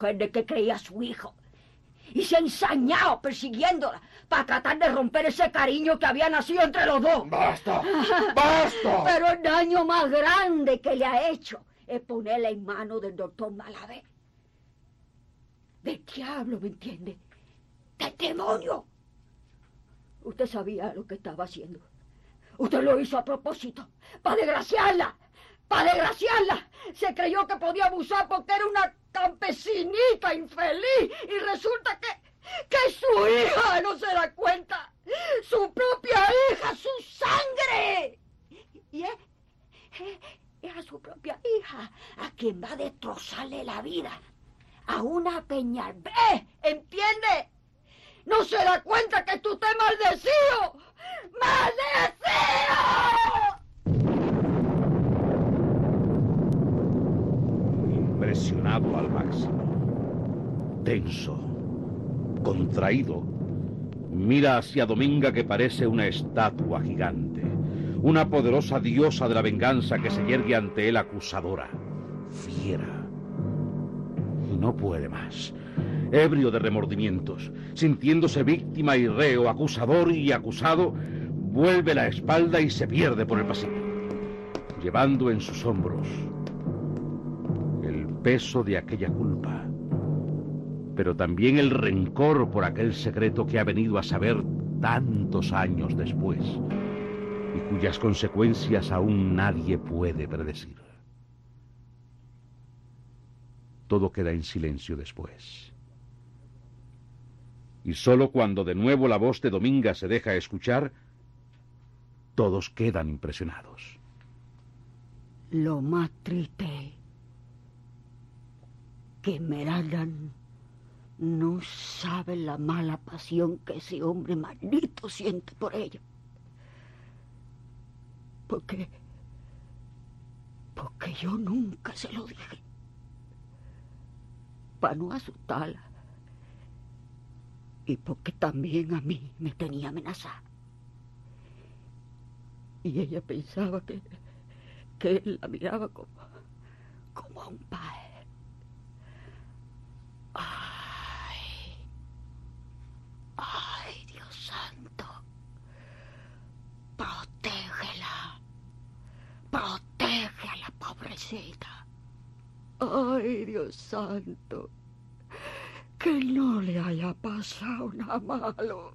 mujer de que creía su hijo. Y se ha ensañado persiguiéndola para tratar de romper ese cariño que había nacido entre los dos. ¡Basta! ¡Basta! Pero el daño más grande que le ha hecho es ponerla en manos del doctor Malavé. Del diablo, ¿me entiende? Del demonio. Usted sabía lo que estaba haciendo. Usted lo hizo a propósito, para desgraciarla. ¡Para desgraciarla! Se creyó que podía abusar porque era una campesinita infeliz. Y resulta que su hija no se da cuenta. ¡Su propia hija, su sangre! Y es a su propia hija a quien va a destrozarle la vida. A una Peñalver, ¿entiende? ¿No se da cuenta que tú estás maldecido? ¡Maldecido! Impresionado al máximo, tenso, contraído, mira hacia Dominga, que parece una estatua gigante, una poderosa diosa de la venganza que se yergue ante él acusadora, fiera. Y no puede más. Ebrio de remordimientos, sintiéndose víctima y reo, acusador y acusado, vuelve la espalda y se pierde por el pasillo, llevando en sus hombros el peso de aquella culpa, pero también el rencor por aquel secreto que ha venido a saber tantos años después y cuyas consecuencias aún nadie puede predecir. Todo queda en silencio después. Y solo cuando de nuevo la voz de Dominga se deja escuchar, todos quedan impresionados. Lo más triste que Esmeralda no sabe la mala pasión que ese hombre maldito siente por ella. Porque yo nunca se lo dije. Para no asustarla. Y porque también a mí me tenía amenazada. Y ella pensaba que él la miraba como a un padre. Ay, Dios santo. Protege a la pobrecita. Ay, Dios santo. Que no le haya pasado nada malo.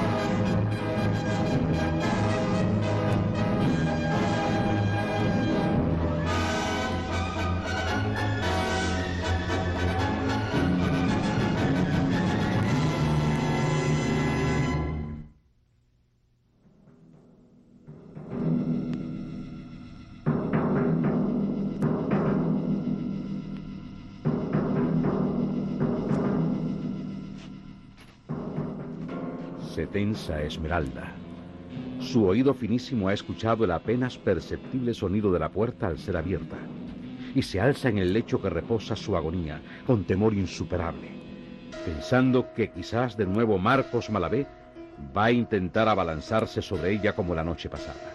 Se tensa Esmeralda. Su oído finísimo ha escuchado el apenas perceptible sonido de la puerta al ser abierta, y se alza en el lecho que reposa su agonía, con temor insuperable, pensando que quizás de nuevo Marcos Malavé va a intentar abalanzarse sobre ella como la noche pasada.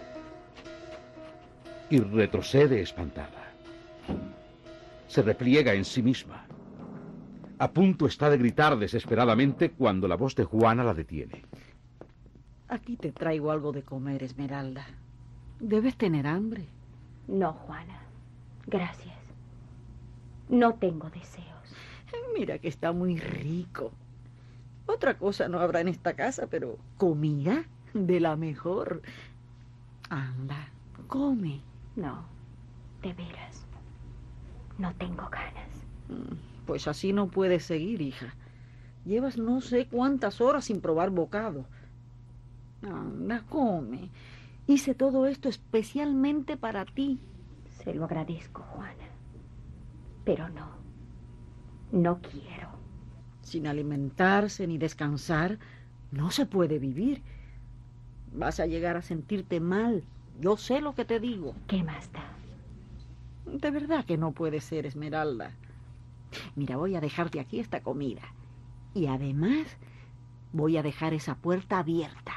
Y retrocede espantada. Se repliega en sí misma. A punto está de gritar desesperadamente cuando la voz de Juana la detiene. Aquí te traigo algo de comer, Esmeralda. Debes tener hambre. No, Juana. Gracias. No tengo deseos. Mira que está muy rico. Otra cosa no habrá en esta casa, pero comida de la mejor. Anda, come. No, de veras. No tengo ganas. Pues así no puedes seguir, hija. Llevas no sé cuántas horas sin probar bocado. Anda, come. Hice todo esto especialmente para ti. Se lo agradezco, Juana. Pero no quiero. Sin alimentarse ni descansar, no se puede vivir. Vas a llegar a sentirte mal. Yo sé lo que te digo. ¿Qué más da? De verdad que no puede ser, Esmeralda. Mira, voy a dejarte aquí esta comida. Y además, voy a dejar esa puerta abierta.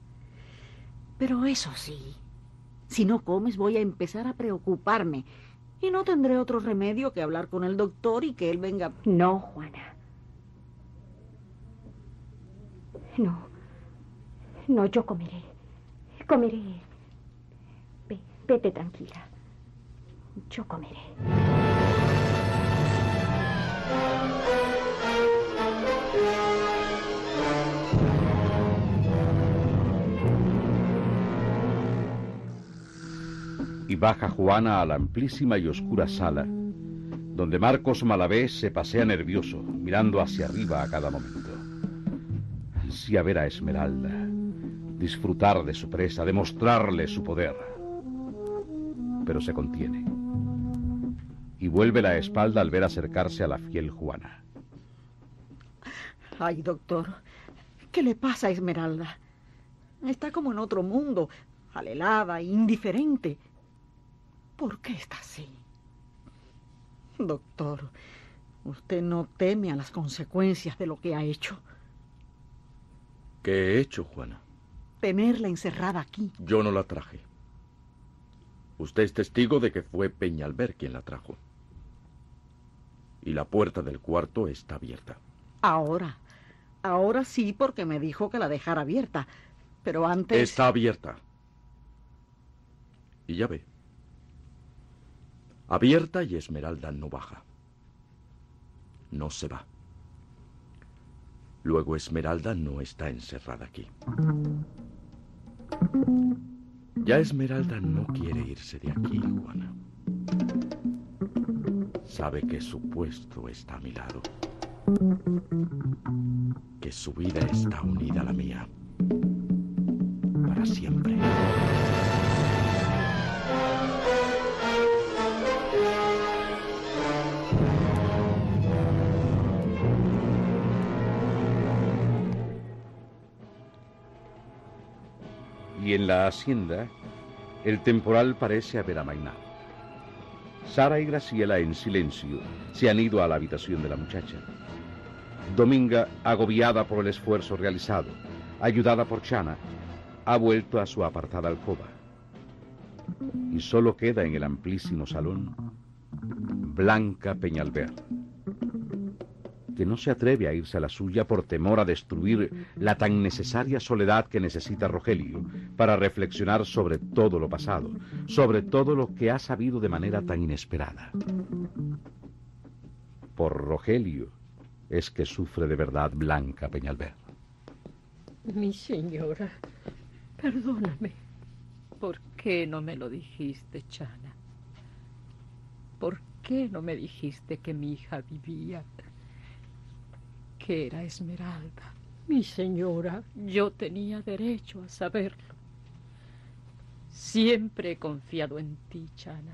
Pero eso sí, si no comes, voy a empezar a preocuparme. Y no tendré otro remedio que hablar con el doctor y que él venga. No, Juana. No. No, yo comeré. Comeré. Vete tranquila. Yo comeré. Y baja Juana a la amplísima y oscura sala, donde Marcos Malavé se pasea nervioso, mirando hacia arriba a cada momento. Ansía ver a Esmeralda, disfrutar de su presa, demostrarle su poder. Pero se contiene. Y vuelve la espalda al ver acercarse a la fiel Juana. Ay, doctor, ¿qué le pasa a Esmeralda? Está como en otro mundo, alelada, indiferente. ¿Por qué está así? Doctor, usted no teme a las consecuencias de lo que ha hecho. ¿Qué he hecho, Juana? Tenerla encerrada aquí. Yo no la traje. Usted es testigo de que fue Peñalver quien la trajo. Y la puerta del cuarto está abierta. Ahora sí, porque me dijo que la dejara abierta. Pero antes... Está abierta. Y ya ve. Abierta y Esmeralda no baja. No se va. Luego Esmeralda no está encerrada aquí. Ya Esmeralda no quiere irse de aquí, Juana. Sabe que su puesto está a mi lado. Que su vida está unida a la mía. Para siempre. Y en la hacienda, el temporal parece haber amainado. Sara y Graciela, en silencio, se han ido a la habitación de la muchacha. Dominga, agobiada por el esfuerzo realizado, ayudada por Chana, ha vuelto a su apartada alcoba. Y solo queda en el amplísimo salón Blanca Peñalver, que no se atreve a irse a la suya por temor a destruir la tan necesaria soledad que necesita Rogelio para reflexionar sobre todo lo pasado, sobre todo lo que ha sabido de manera tan inesperada. Por Rogelio es que sufre de verdad Blanca Peñalver. Mi señora, perdóname. ¿Por qué no me lo dijiste, Chana? ¿Por qué no me dijiste que mi hija vivía? Que era Esmeralda. Mi señora, yo tenía derecho a saberlo. Siempre he confiado en ti, Chana.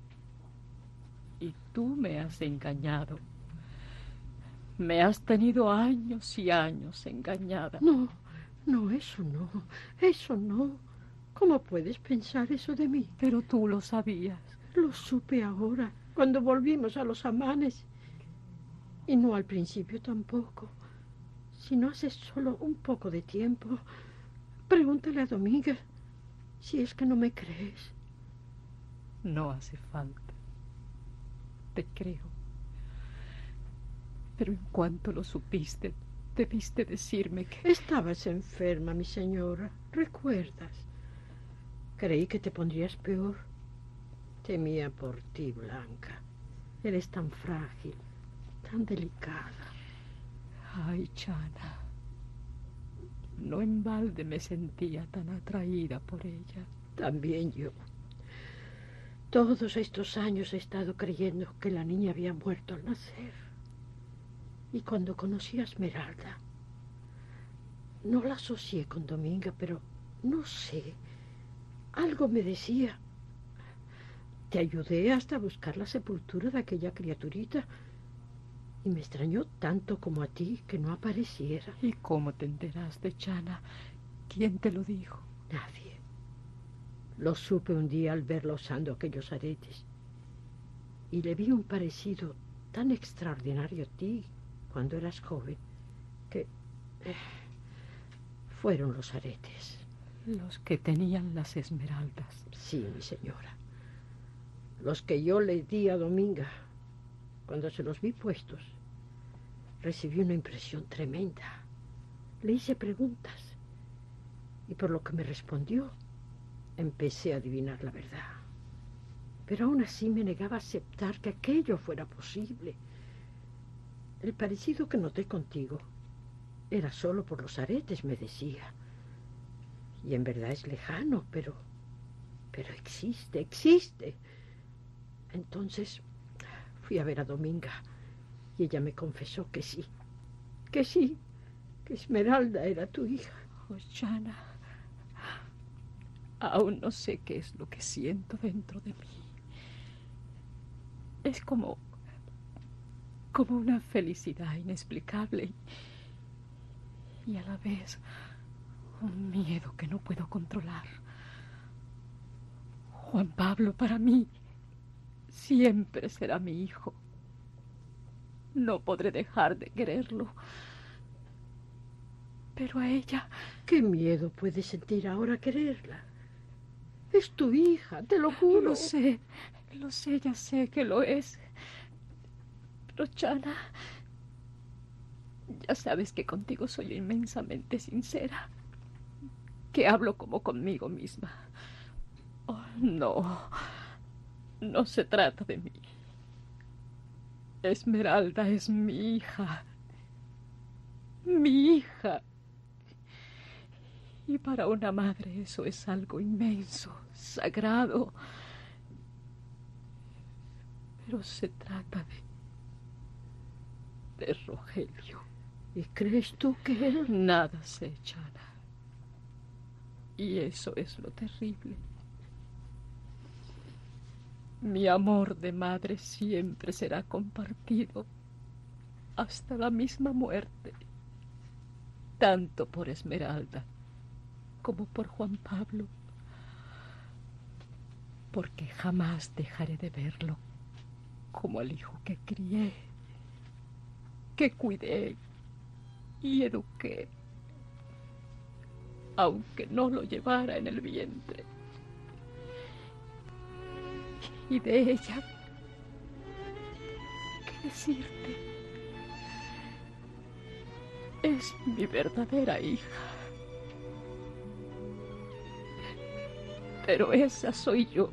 Y tú me has engañado. Me has tenido años y años engañada. No, eso no. ¿Cómo puedes pensar eso de mí? Pero tú lo sabías. Lo supe ahora, cuando volvimos a los Amanes. Y no al principio tampoco. Si no hace solo un poco de tiempo, pregúntale a Dominga si es que no me crees. No hace falta. Te creo. Pero en cuanto lo supiste, debiste decirme que... Estabas enferma, mi señora. ¿Recuerdas? Creí que te pondrías peor. Temía por ti, Blanca. Eres tan frágil, tan delicada. Ay, Chana. No en balde me sentía tan atraída por ella. También yo. Todos estos años he estado creyendo que la niña había muerto al nacer. Y cuando conocí a Esmeralda, no la asocié con Dominga, pero no sé, algo me decía. Te ayudé hasta buscar la sepultura de aquella criaturita y me extrañó tanto como a ti que no apareciera. ¿Y cómo te enteraste, Chana? ¿Quién te lo dijo? Nadie. Lo supe un día al verla usando aquellos aretes y le vi un parecido tan extraordinario a ti cuando eras joven que fueron los aretes. Los que tenían las esmeraldas. Sí, mi señora. Los que yo le di a Dominga, cuando se los vi puestos, recibí una impresión tremenda. Le hice preguntas y por lo que me respondió, empecé a adivinar la verdad. Pero aún así me negaba a aceptar que aquello fuera posible. El parecido que noté contigo era solo por los aretes, me decía. Y en verdad es lejano, pero existe. Entonces fui a ver a Dominga y ella me confesó que sí, que Esmeralda era tu hija. Oh, Chana, aún no sé qué es lo que siento dentro de mí. Es como una felicidad inexplicable y a la vez un miedo que no puedo controlar. Juan Pablo para mí siempre será mi hijo. No podré dejar de quererlo. Pero a ella... ¿Qué miedo puedes sentir ahora quererla? Es tu hija, te lo juro. Lo sé, ya sé que lo es. Pero, Chana, ya sabes que contigo soy inmensamente sincera, que hablo como conmigo misma. Oh, no se trata de mí. Esmeralda es mi hija. Mi hija. Y para una madre eso es algo inmenso, sagrado. Pero se trata de Rogelio. ¿Y crees tú que él? Nada sé, Chana. Y eso es lo terrible. Mi amor de madre siempre será compartido hasta la misma muerte, tanto por Esmeralda como por Juan Pablo, porque jamás dejaré de verlo como al hijo que crié, que cuidé y eduqué, aunque no lo llevara en el vientre. Y de ella, ¿qué decirte? Es mi verdadera hija. Pero esa soy yo.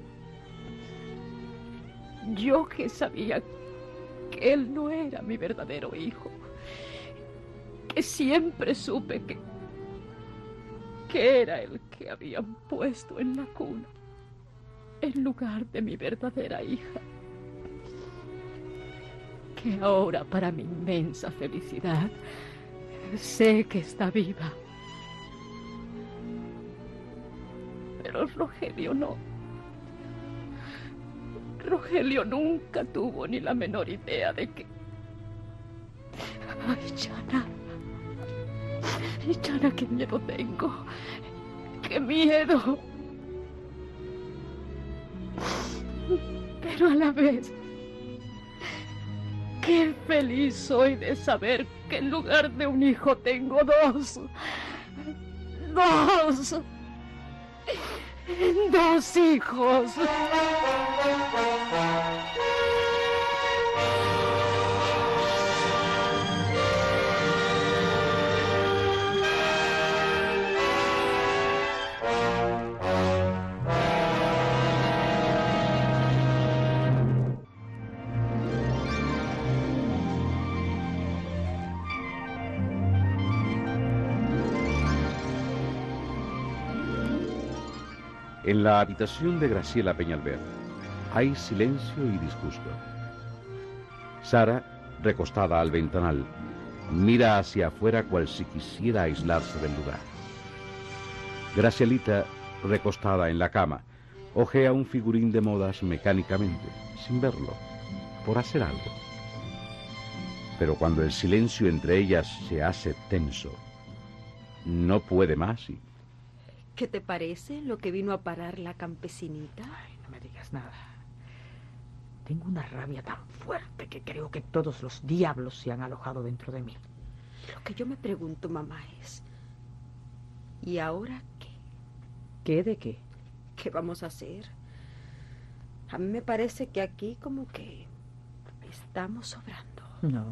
Yo que sabía que él no era mi verdadero hijo. Que siempre supe que era el que habían puesto en la cuna en lugar de mi verdadera hija. Que ahora, para mi inmensa felicidad, sé que está viva. Pero Rogelio no. Rogelio nunca tuvo ni la menor idea de que... Ay, Chana. Chana, qué miedo tengo. ¡Qué miedo! Pero a la vez, qué feliz soy de saber que en lugar de un hijo tengo dos. Dos hijos. En la habitación de Graciela Peñalver hay silencio y disgusto. Sara, recostada al ventanal, mira hacia afuera cual si quisiera aislarse del lugar. Gracielita, recostada en la cama, ojea un figurín de modas mecánicamente, sin verlo, por hacer algo. Pero cuando el silencio entre ellas se hace tenso, no puede más y... ¿Qué te parece lo que vino a parar la campesinita? Ay, no me digas nada. Tengo una rabia tan fuerte que creo que todos los diablos se han alojado dentro de mí. Lo que yo me pregunto, mamá, es... ¿y ahora qué? ¿Qué de qué? ¿Qué vamos a hacer? A mí me parece que aquí como que estamos sobrando. No.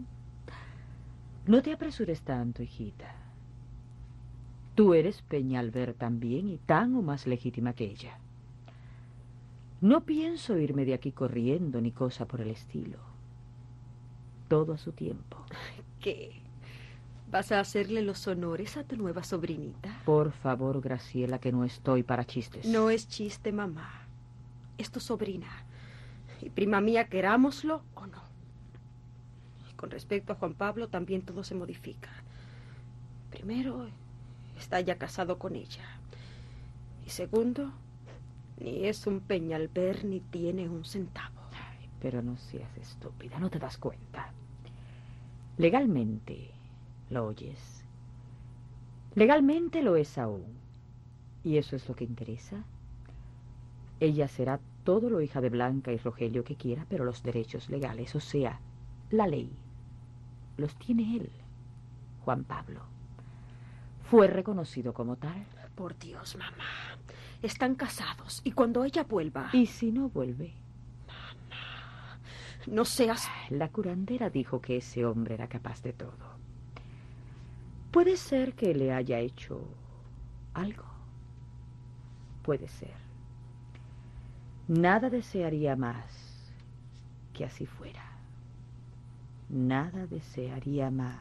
No te apresures tanto, hijita. Tú eres Peñalver también y tan o más legítima que ella. No pienso irme de aquí corriendo ni cosa por el estilo. Todo a su tiempo. ¿Qué? ¿Vas a hacerle los honores a tu nueva sobrinita? Por favor, Graciela, que no estoy para chistes. No es chiste, mamá. Es tu sobrina. Y prima mía, querámoslo o no. Y con respecto a Juan Pablo, también todo se modifica. Primero, está ya casado con ella. Y segundo, ni es un Peñalver ni tiene un centavo. Ay, pero no seas estúpida, no te das cuenta. Legalmente, ¿lo oyes? Legalmente lo es aún. ¿Y eso es lo que interesa? Ella será todo lo hija de Blanca y Rogelio que quiera, pero los derechos legales, o sea, la ley, los tiene él, Juan Pablo. Fue reconocido como tal. Por Dios, mamá. Están casados y cuando ella vuelva... ¿Y si no vuelve? Mamá, no seas... La curandera dijo que ese hombre era capaz de todo. Puede ser que le haya hecho algo. Puede ser. Nada desearía más que así fuera. Nada desearía más.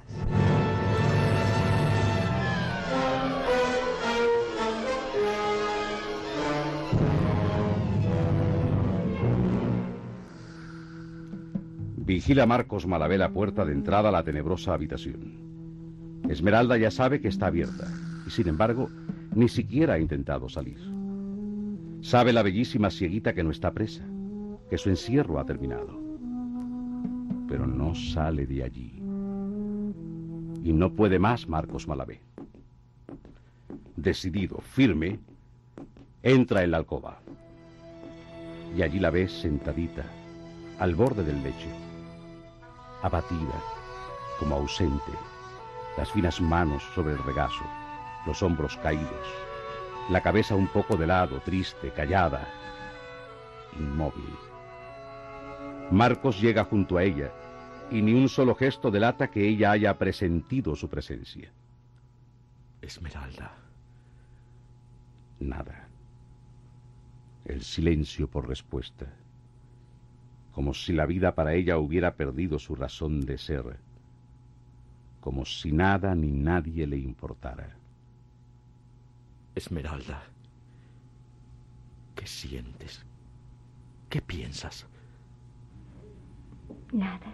Vigila Marcos Malavé la puerta de entrada a la tenebrosa habitación. Esmeralda ya sabe que está abierta, y sin embargo, ni siquiera ha intentado salir. Sabe la bellísima cieguita que no está presa, que su encierro ha terminado. Pero no sale de allí. Y no puede más Marcos Malavé. Decidido, firme, entra en la alcoba. Y allí la ve sentadita, al borde del lecho, abatida, como ausente, las finas manos sobre el regazo, los hombros caídos, la cabeza un poco de lado, triste, callada, inmóvil. Marcos llega junto a ella, y ni un solo gesto delata que ella haya presentido su presencia. Esmeralda. Nada. El silencio por respuesta. Como si la vida para ella hubiera perdido su razón de ser. Como si nada ni nadie le importara. Esmeralda. ¿Qué sientes? ¿Qué piensas? Nada.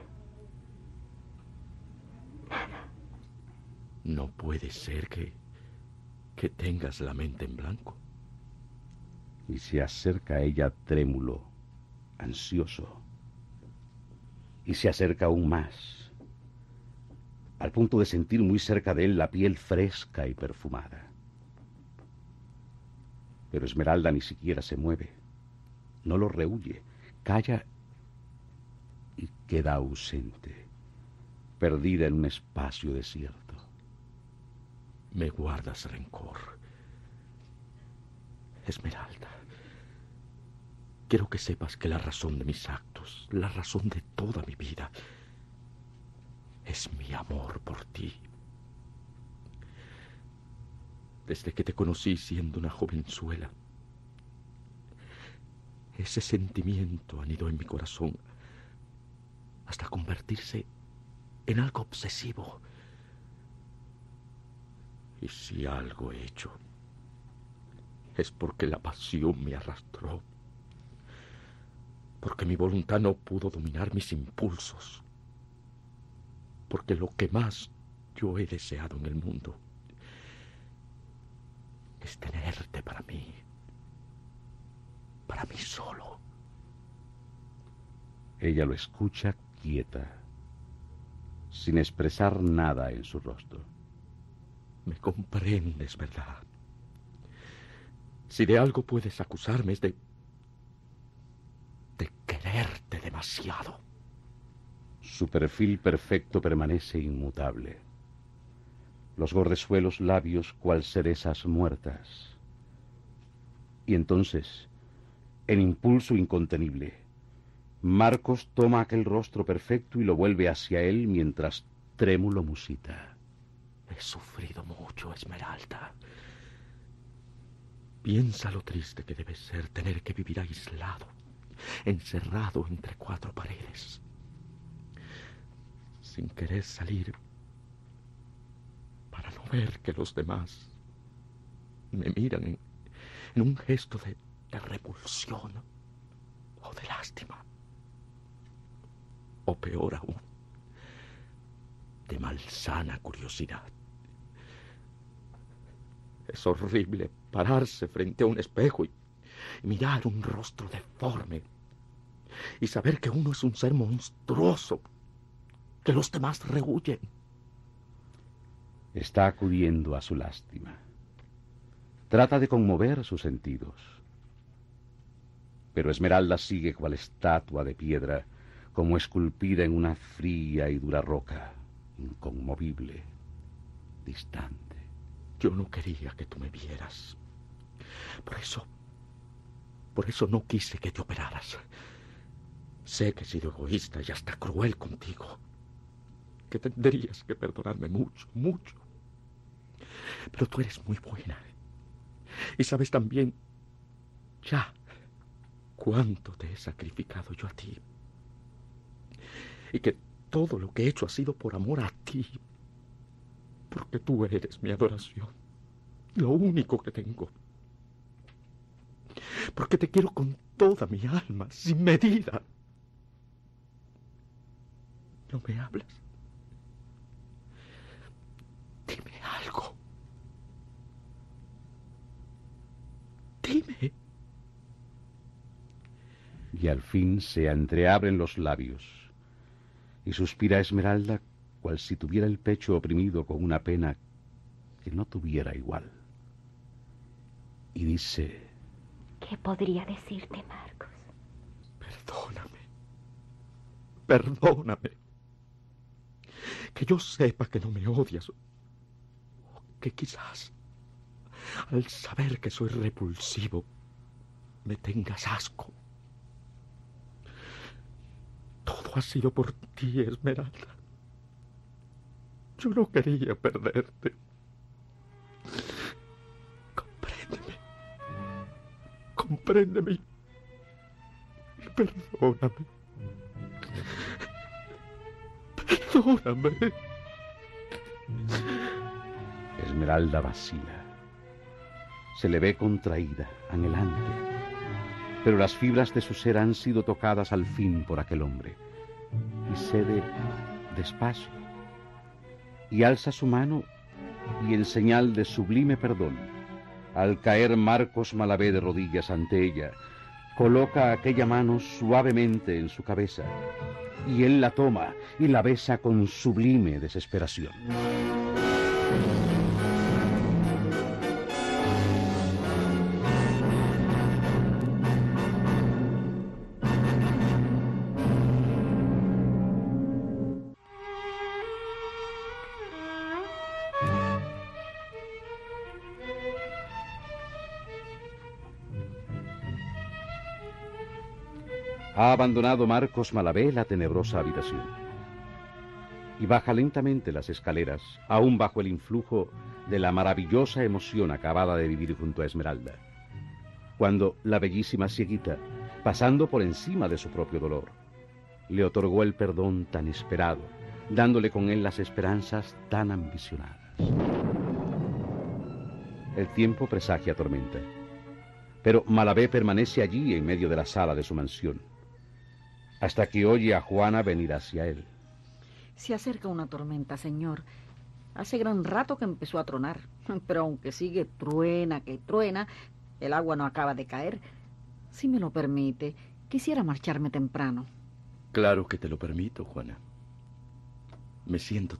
No puede ser que tengas la mente en blanco. Y se acerca a ella trémulo, ansioso. Y se acerca aún más, al punto de sentir muy cerca de él la piel fresca y perfumada. Pero Esmeralda ni siquiera se mueve, no lo rehúye, calla y queda ausente, perdida en un espacio desierto. Me guardas rencor. Esmeralda, quiero que sepas que la razón de mis actos, la razón de toda mi vida, es mi amor por ti. Desde que te conocí siendo una jovenzuela, ese sentimiento anidó en mi corazón hasta convertirse en algo obsesivo. Y si algo he hecho, es porque la pasión me arrastró, porque mi voluntad no pudo dominar mis impulsos, porque lo que más yo he deseado en el mundo es tenerte para mí solo. Ella lo escucha quieta, sin expresar nada en su rostro. Me comprendes, ¿verdad? Si de algo puedes acusarme es de quererte demasiado. Su perfil perfecto permanece inmutable. Los gordezuelos labios cual cerezas muertas. Y entonces, En impulso incontenible, Marcos toma aquel rostro perfecto y lo vuelve hacia él mientras trémulo musita. He sufrido mucho, Esmeralda. Piensa lo triste que debe ser tener que vivir aislado, encerrado entre 4 paredes, sin querer salir, para no ver que los demás me miran en un gesto de repulsión o de lástima, o peor aún, de malsana curiosidad. Es horrible pararse frente a un espejo y mirar un rostro deforme y saber que uno es un ser monstruoso, que los demás rehuyen. Está acudiendo a su lástima. Trata de conmover sus sentidos. Pero Esmeralda sigue cual estatua de piedra, como esculpida en una fría y dura roca, inconmovible, distante. Yo no quería que tú me vieras. Por eso no quise que te operaras. Sé que he sido egoísta y hasta cruel contigo, que tendrías que perdonarme mucho, mucho. Pero tú eres muy buena. Y sabes también ya cuánto te he sacrificado yo a ti. Y que todo lo que he hecho ha sido por amor a ti. Porque tú eres mi adoración, lo único que tengo. Porque te quiero con toda mi alma, sin medida. ¿No me hablas? Dime algo. Dime. Y al fin se entreabren los labios y suspira Esmeralda cual si tuviera el pecho oprimido con una pena que no tuviera igual. Y dice: ¿Qué podría decirte, Marcos? Perdóname. Que yo sepa que no me odias, o que quizás, al saber que soy repulsivo, me tengas asco. Todo ha sido por ti, Esmeralda. Yo no quería perderte. Compréndeme y perdóname. Perdóname. Esmeralda vacila. Se le ve contraída, anhelante, pero las fibras de su ser han sido tocadas al fin por aquel hombre, y cede despacio, y alza su mano, y en señal de sublime perdón, al caer Marcos Malavé de rodillas ante ella, coloca aquella mano suavemente en su cabeza, y él la toma y la besa con sublime desesperación. Ha abandonado Marcos Malavé la tenebrosa habitación y baja lentamente las escaleras, aún bajo el influjo de la maravillosa emoción acabada de vivir junto a Esmeralda, cuando la bellísima cieguita, pasando por encima de su propio dolor, le otorgó el perdón tan esperado, dándole con él las esperanzas tan ambicionadas. El tiempo presagia tormenta, pero Malavé permanece allí en medio de la sala de su mansión, hasta que oye a Juana venir hacia él. Se acerca una tormenta, señor. Hace gran rato que empezó a tronar, pero aunque sigue truena que truena, el agua no acaba de caer. Si me lo permite, quisiera marcharme temprano. Claro que te lo permito, Juana. Me siento